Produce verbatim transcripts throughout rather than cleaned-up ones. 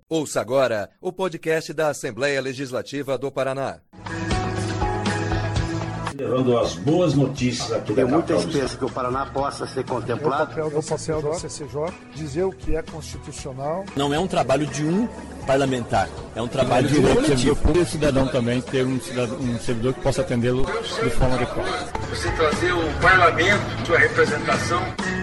Ouça agora o podcast da Assembleia Legislativa do Paraná. Levando as boas notícias aqui da Tem muita esperança que o Paraná possa ser contemplado. O papel do papel da C C J dizer o que é constitucional. Não é um trabalho de um parlamentar, é um trabalho de um coletivo. E o cidadão também ter um, cidadão, um servidor que possa atendê-lo de forma adequada. Você trazer o parlamento, sua representação.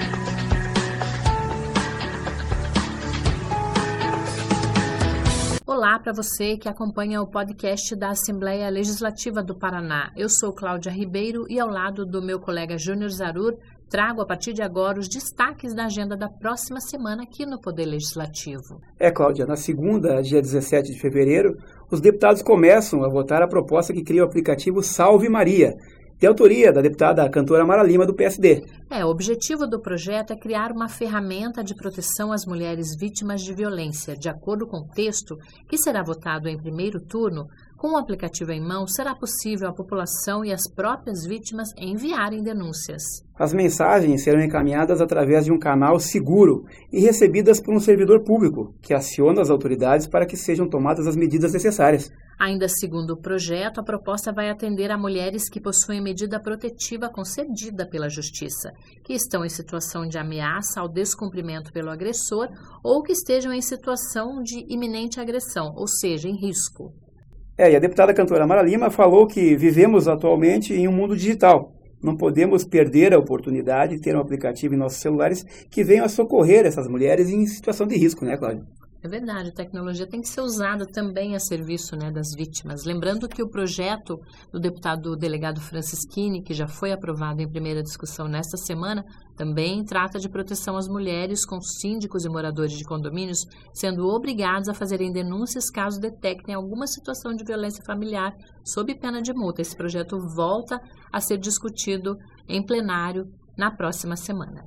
Olá para você que acompanha o podcast da Assembleia Legislativa do Paraná. Eu sou Cláudia Ribeiro e ao lado do meu colega Júnior Zarur, trago a partir de agora os destaques da agenda da próxima semana aqui no Poder Legislativo. É, Cláudia, na segunda, dia dezessete de fevereiro, os deputados começam a votar a proposta que cria o aplicativo Salve Maria, de autoria da deputada cantora Mara Lima, do P S D. É, o objetivo do projeto é criar uma ferramenta de proteção às mulheres vítimas de violência. De acordo com o texto, que será votado em primeiro turno, com o aplicativo em mão, será possível a população e as próprias vítimas enviarem denúncias. As mensagens serão encaminhadas através de um canal seguro e recebidas por um servidor público, que aciona as autoridades para que sejam tomadas as medidas necessárias. Ainda segundo o projeto, a proposta vai atender a mulheres que possuem medida protetiva concedida pela Justiça, que estão em situação de ameaça ao descumprimento pelo agressor ou que estejam em situação de iminente agressão, ou seja, em risco. É, e a deputada cantora Mara Lima falou que vivemos atualmente em um mundo digital. Não podemos perder a oportunidade de ter um aplicativo em nossos celulares que venha a socorrer essas mulheres em situação de risco, né, Cláudia? É verdade, a tecnologia tem que ser usada também a serviço, né, das vítimas. Lembrando que o projeto do deputado delegado Francischini, que já foi aprovado em primeira discussão nesta semana, também trata de proteção às mulheres com síndicos e moradores de condomínios sendo obrigados a fazerem denúncias caso detectem alguma situação de violência familiar sob pena de multa. Esse projeto volta a ser discutido em plenário na próxima semana.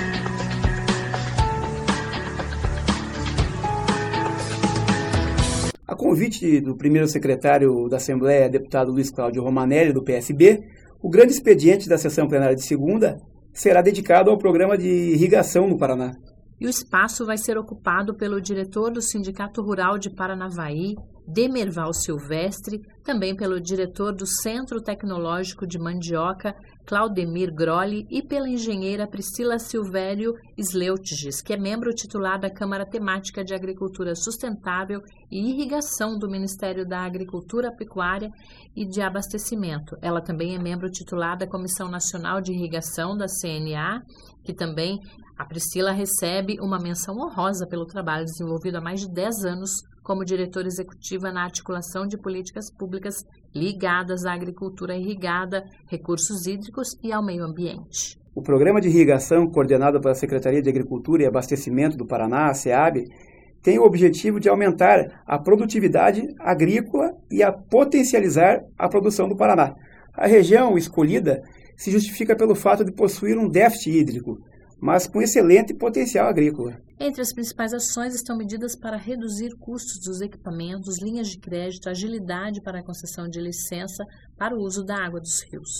A convite do primeiro secretário da Assembleia, deputado Luiz Cláudio Romanelli, do P S B, o grande expediente da sessão plenária de segunda será dedicado ao programa de irrigação no Paraná. E o espaço vai ser ocupado pelo diretor do Sindicato Rural de Paranavaí, Demerval Silvestre, também pelo diretor do Centro Tecnológico de Mandioca, Claudemir Grolli, e pela engenheira Priscila Silvério Sleutges, que é membro titular da Câmara Temática de Agricultura Sustentável e Irrigação do Ministério da Agricultura, Pecuária e de Abastecimento. Ela também é membro titular da Comissão Nacional de Irrigação da C N A, que também a Priscila recebe uma menção honrosa pelo trabalho desenvolvido há mais de dez anos como diretora executiva na articulação de políticas públicas ligadas à agricultura irrigada, recursos hídricos e ao meio ambiente. O programa de irrigação, coordenado pela Secretaria de Agricultura e Abastecimento do Paraná, a SEAB, tem o objetivo de aumentar a produtividade agrícola e a potencializar a produção do Paraná. A região escolhida se justifica pelo fato de possuir um déficit hídrico, mas com excelente potencial agrícola. Entre as principais ações estão medidas para reduzir custos dos equipamentos, linhas de crédito, agilidade para a concessão de licença para o uso da água dos rios.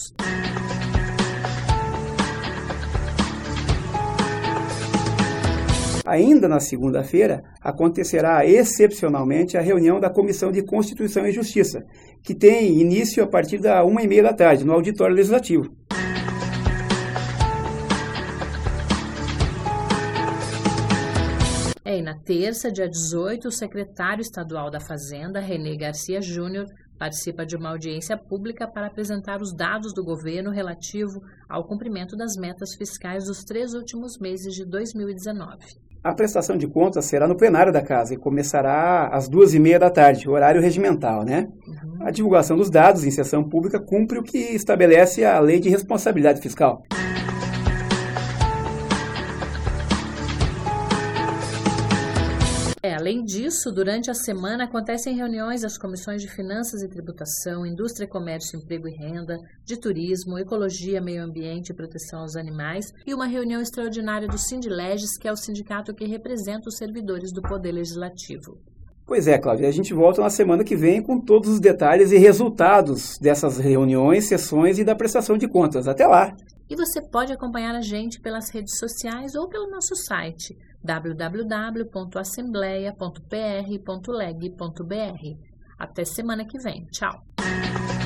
Ainda na segunda-feira, acontecerá excepcionalmente a reunião da Comissão de Constituição e Justiça, que tem início a partir da uma e meia da tarde, no Auditório Legislativo. É, e na terça, dia dezoito, o secretário estadual da Fazenda, René Garcia Júnior, participa de uma audiência pública para apresentar os dados do governo relativo ao cumprimento das metas fiscais dos três últimos meses de dois mil e dezenove. A prestação de contas será no plenário da Casa e começará às duas e meia da tarde, horário regimental, né? Uhum. A divulgação dos dados em sessão pública cumpre o que estabelece a Lei de Responsabilidade Fiscal. É, além disso, durante a semana acontecem reuniões das comissões de Finanças e Tributação, Indústria, Comércio, Emprego e Renda, de Turismo, Ecologia, Meio Ambiente e Proteção aos Animais e uma reunião extraordinária do Sindileges, que é o sindicato que representa os servidores do Poder Legislativo. Pois é, Cláudia, a gente volta na semana que vem com todos os detalhes e resultados dessas reuniões, sessões e da prestação de contas. Até lá! E você pode acompanhar a gente pelas redes sociais ou pelo nosso site w w w ponto assembleia ponto p r ponto leg ponto b r. Até semana que vem. Tchau!